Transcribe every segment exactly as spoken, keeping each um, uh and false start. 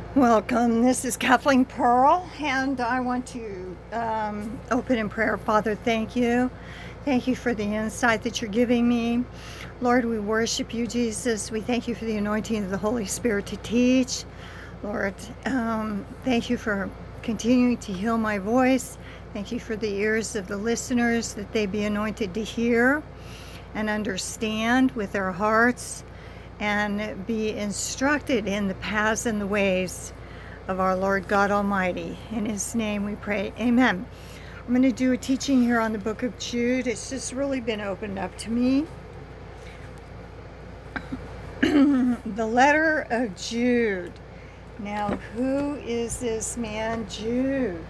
Welcome. This is Kathleen Pearl, and I want to um, open in prayer. Father, thank you. Thank you for the insight that you're giving me. Lord, we worship you, Jesus. We thank you for the anointing of the Holy Spirit to teach. Lord, um, thank you for continuing to heal my voice. Thank you for the ears of the listeners, that they be anointed to hear and understand with their hearts, and be instructed in the paths and the ways of our Lord God Almighty. In his name we pray. Amen. I'm going to do a teaching here on the book of Jude. It's just really been opened up to me. The letter of Jude. Now, who is this man Jude?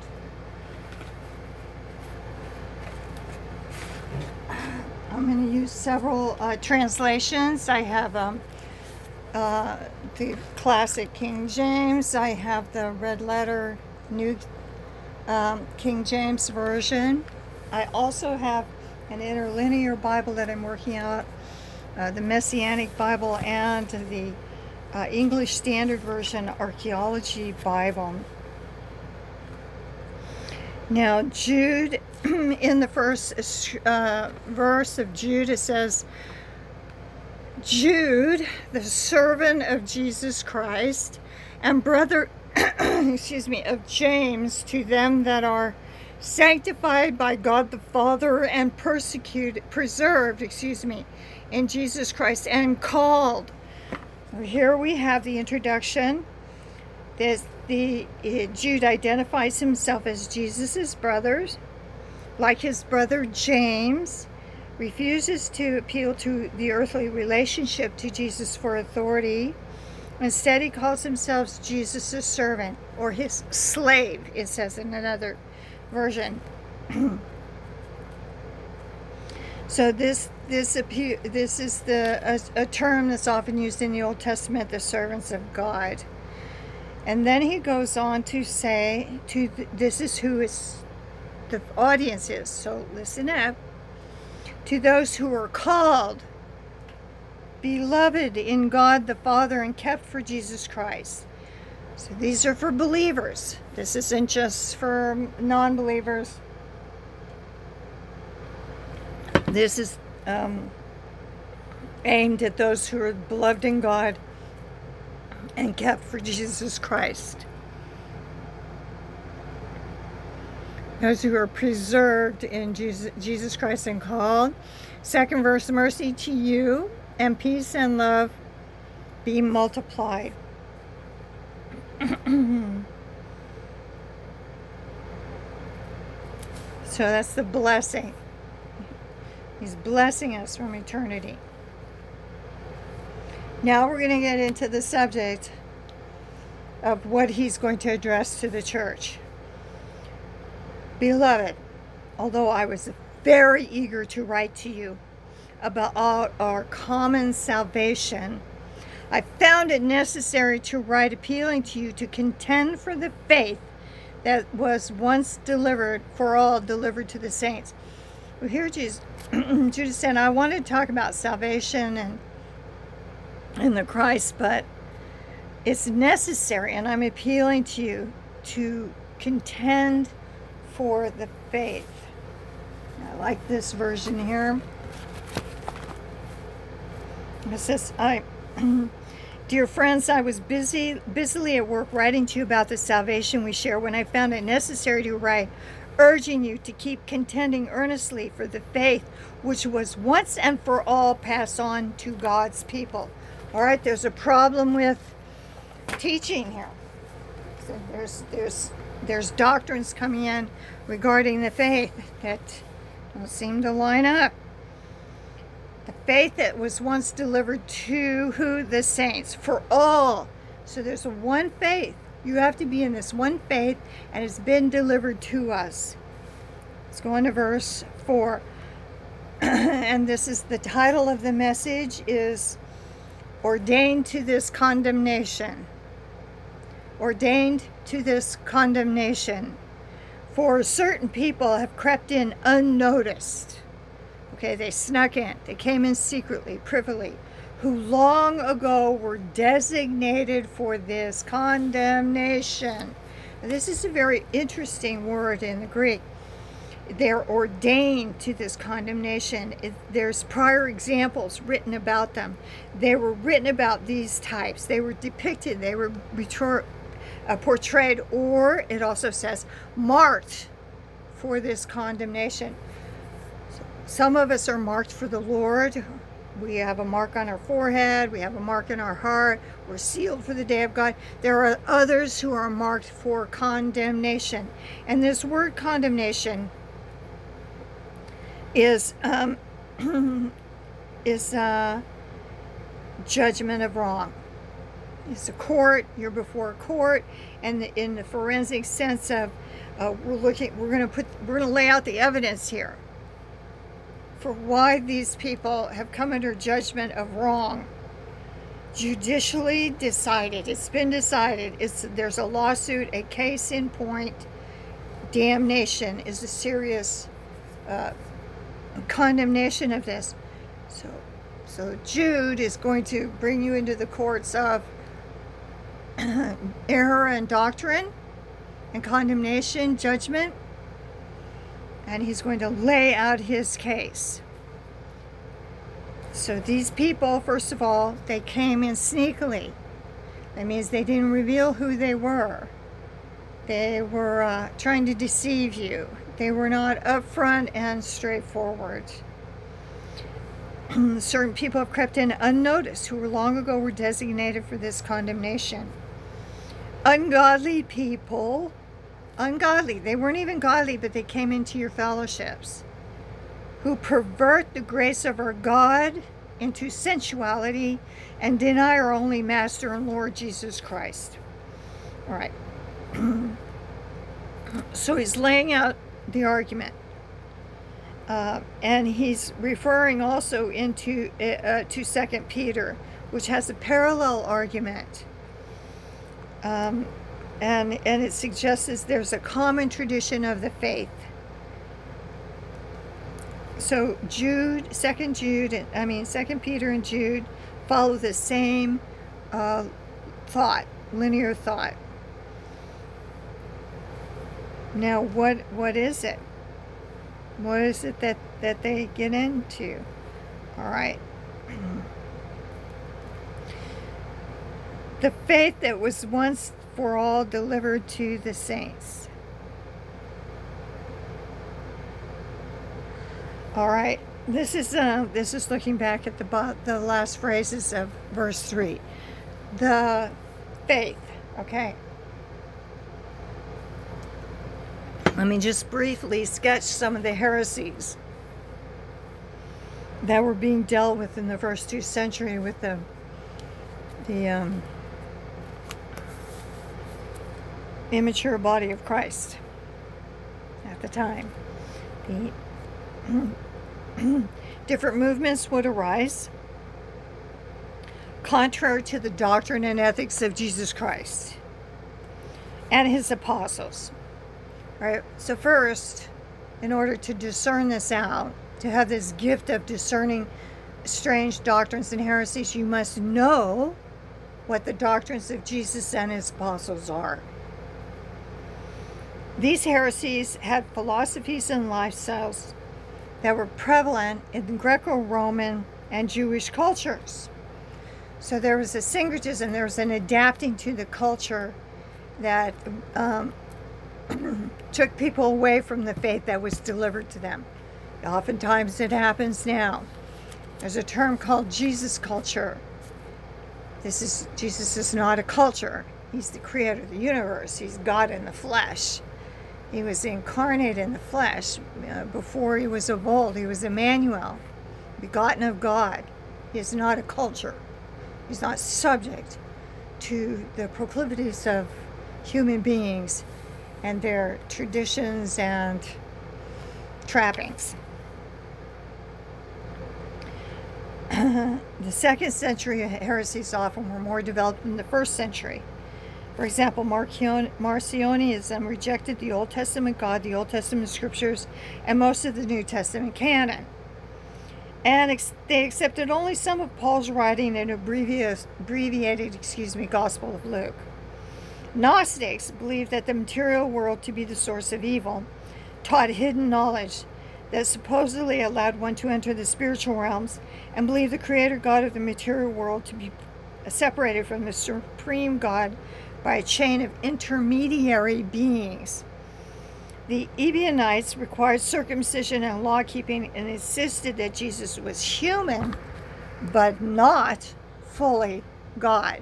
I'm going to use several uh, translations. I have um, uh, the classic King James. I have the red letter New um, King James Version. I also have an interlinear Bible that I'm working out, uh, the Messianic Bible, and the uh, English Standard Version Archaeology Bible. Now, Jude, in the first uh, verse of Jude, it says, Jude, the servant of Jesus Christ, and brother, excuse me, of James, to them that are sanctified by God the Father and persecuted, preserved, excuse me, in Jesus Christ, and called. Here we have the introduction. This, the uh, Jude identifies himself as Jesus's brothers, like his brother James. Refuses to appeal to the earthly relationship to Jesus for authority. Instead, he calls himself Jesus' servant, or his slave, it says in another version. So this this this is the a, a term that's often used in the Old Testament, the servants of God. And then he goes on to say, to this is who is the audience is. So listen up. To those who are called, beloved in God the Father, and kept for Jesus Christ. So these are for believers. This isn't just for non-believers. This is um, aimed at those who are beloved in God and kept for Jesus Christ. Those who are preserved in Jesus, Jesus Christ and called. Second verse, mercy to you and peace and love be multiplied. So that's the blessing. He's blessing us from eternity. Now we're going to get into the subject of what he's going to address to the church. Beloved, although I was very eager to write to you about our, our common salvation, I found it necessary to write appealing to you to contend for the faith that was once delivered for all, delivered to the saints. Well, here Jesus, Judas said, I want to talk about salvation and, and the Christ, but it's necessary, and I'm appealing to you to contend for the faith. I like this version here. It says, I, dear friends, I was busy, busily at work writing to you about the salvation we share when I found it necessary to write, urging you to keep contending earnestly for the faith which was once and for all passed on to God's people. All right, there's a problem with teaching here. So there's, there's, there's doctrines coming in regarding the faith that don't seem to line up. The faith that was once delivered to who? The saints, for all. So there's a one faith. You have to be in this one faith, and it's been delivered to us. Let's go on to verse four. And this is the title of the message is Ordained to this condemnation. Ordained to this condemnation. For certain people have crept in unnoticed. Okay, they snuck in. They came in secretly, privily, who long ago were designated for this condemnation. This is a very interesting word in the Greek. They're ordained to this condemnation. It, there's prior examples written about them. They were written about these types. They were depicted. They were retro- uh, portrayed, or it also says marked for this condemnation. So some of us are marked for the Lord. We have a mark on our forehead. We have a mark in our heart. We're sealed for the day of God. There are others who are marked for condemnation. And this word condemnation is um, is uh, judgment of wrong. It's a court. You're before a court, and the, in the forensic sense of uh, we're looking, we're going to put, we're going to lay out the evidence here for why these people have come under judgment of wrong. Judicially decided. It's been decided. It's there's a lawsuit, a case in point. Damnation is a serious uh, condemnation of this. So, so Jude is going to bring you into the courts of error and doctrine and condemnation, judgment, and he's going to lay out his case. So these people, first of all, they came in sneakily. That means they didn't reveal who they were. They were uh, trying to deceive you. They were not upfront and straightforward. Certain people have crept in unnoticed who were long ago were designated for this condemnation. Ungodly people, ungodly, they weren't even godly, but they came into your fellowships, who pervert the grace of our God into sensuality and deny our only Master and Lord Jesus Christ. All right. So he's laying out the argument. Uh, and he's referring also into uh, to Second Peter, which has a parallel argument. Um, and, and it suggests there's a common tradition of the faith. So Jude, Second Jude, I mean Second Peter and Jude follow the same uh, thought, linear thought. Now, what what is it? What is it that, that they get into? All right. The faith that was once for all delivered to the saints. All right. This is uh, this is looking back at the the last phrases of verse three. The faith. Okay. Let me just briefly sketch some of the heresies that were being dealt with in the first two century with the the um, immature body of Christ at the time. The different movements would arise contrary to the doctrine and ethics of Jesus Christ and his apostles. All right, so first, in order to discern this out, to have this gift of discerning strange doctrines and heresies, you must know what the doctrines of Jesus and his apostles are. These heresies had philosophies and lifestyles that were prevalent in Greco-Roman and Jewish cultures. So there was a syncretism, there was an adapting to the culture that um, took people away from the faith that was delivered to them. Oftentimes it happens now. There's a term called Jesus culture. This is Jesus is not a culture. He's the creator of the universe. He's God in the flesh. He was incarnate in the flesh. Uh, before he was of old, he was Emmanuel, begotten of God. He is not a culture. He's not subject to the proclivities of human beings and their traditions and trappings. The second century heresies often were more developed than the first century. For example, Marcion- Marcionism rejected the Old Testament God, the Old Testament scriptures, and most of the New Testament canon. And ex- they accepted only some of Paul's writing in abbreviated, abbreviated, excuse me, Gospel of Luke. Gnostics believed that the material world to be the source of evil, taught hidden knowledge that supposedly allowed one to enter the spiritual realms, and believed the creator God of the material world to be separated from the supreme God by a chain of intermediary beings. The Ebionites required circumcision and law keeping and insisted that Jesus was human, but not fully God.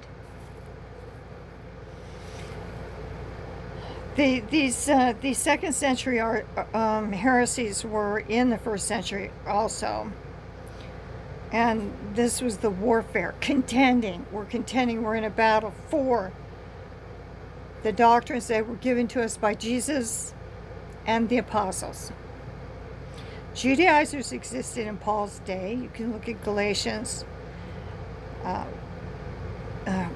The, these uh, these second century art, um, heresies were in the first century also. And this was the warfare, contending. We're contending, we're in a battle for the doctrines that were given to us by Jesus and the apostles. Judaizers existed in Paul's day. You can look at Galatians. Uh, uh,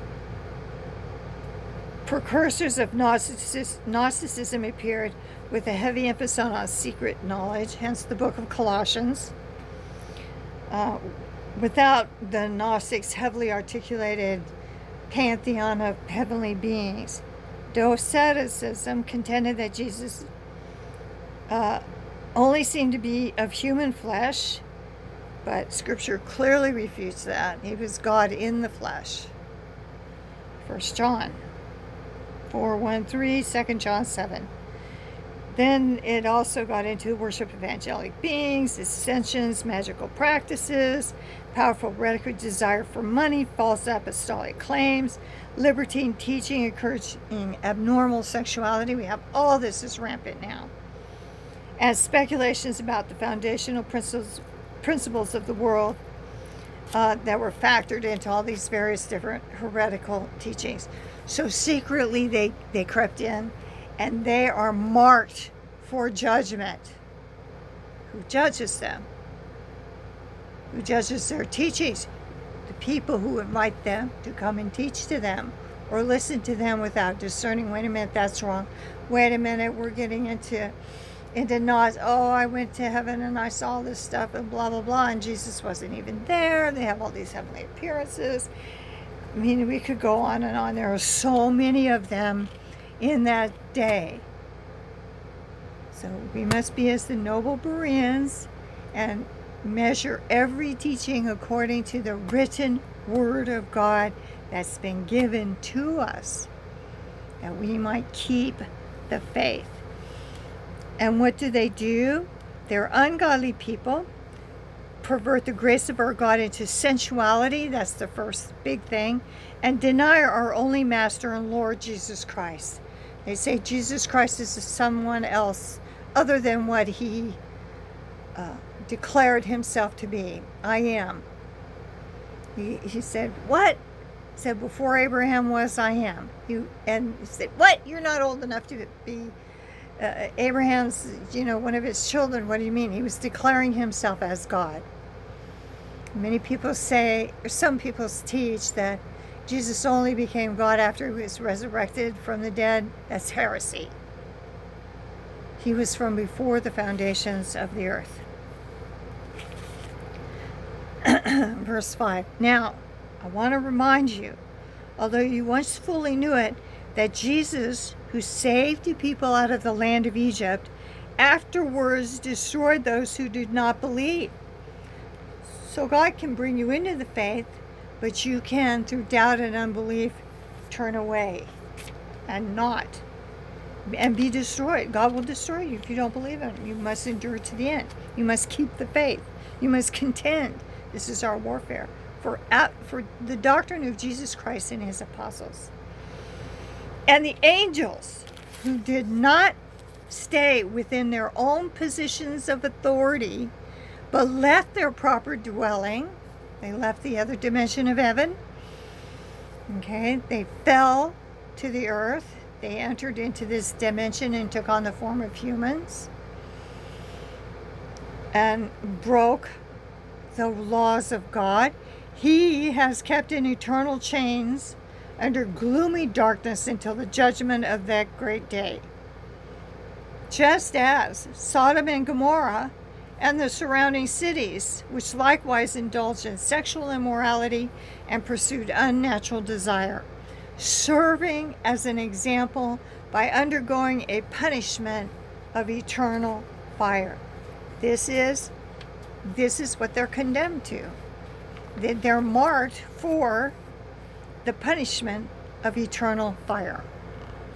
precursors of Gnosticism appeared with a heavy emphasis on secret knowledge, hence the book of Colossians. Uh, without the Gnostics' heavily articulated pantheon of heavenly beings, Doceticism contended that Jesus uh, only seemed to be of human flesh, but Scripture clearly refutes that. He was God in the flesh. First John four, one, three, Second John seven. Then it also got into worship of angelic beings, ascensions, magical practices, powerful rhetoric, desire for money, false apostolic claims, libertine teaching, encouraging abnormal sexuality. We have all this is rampant now. And speculations about the foundational principles, principles of the world uh, that were factored into all these various different heretical teachings. So secretly they, they crept in, and they are marked for judgment. Who judges them? Who judges their teachings? The people who invite them to come and teach to them or listen to them without discerning, wait a minute, that's wrong. Wait a minute, we're getting into into Nas. Oh, I went to heaven and I saw this stuff and blah, blah, blah, and Jesus wasn't even there. They have all these heavenly appearances. I mean, we could go on and on. There are so many of them in that day. So we must be as the noble Bereans and measure every teaching according to the written word of God that's been given to us, that we might keep the faith. And what do they do? They're ungodly people, pervert the grace of our God into sensuality, that's the first big thing, and deny our only Master and Lord, Jesus Christ. They say Jesus Christ is someone else other than what he uh, declared himself to be. I am. He, he said, what? He said, before Abraham was, I am. He, and he said, what? You're not old enough to be uh, Abraham's, you know, one of his children. What do you mean? He was declaring himself as God. Many people say, or some people teach that Jesus only became God after he was resurrected from the dead. That's heresy. He was from before the foundations of the earth. Verse five. Now, I want to remind you, although you once fully knew it, that Jesus, who saved the people out of the land of Egypt, afterwards destroyed those who did not believe. So God can bring you into the faith, but you can, through doubt and unbelief, turn away and not, and be destroyed. God will destroy you if you don't believe him. You must endure to the end. You must keep the faith. You must contend. This is our warfare for for the doctrine of Jesus Christ and his apostles. And the angels who did not stay within their own positions of authority, but left their proper dwelling, they left the other dimension of heaven, okay, they fell to the earth, they entered into this dimension and took on the form of humans, and broke the laws of God. He has kept in eternal chains under gloomy darkness until the judgment of that great day. Just as Sodom and Gomorrah and the surrounding cities, which likewise indulged in sexual immorality and pursued unnatural desire, serving as an example by undergoing a punishment of eternal fire. This is this is what they're condemned to. They're marked for the punishment of eternal fire.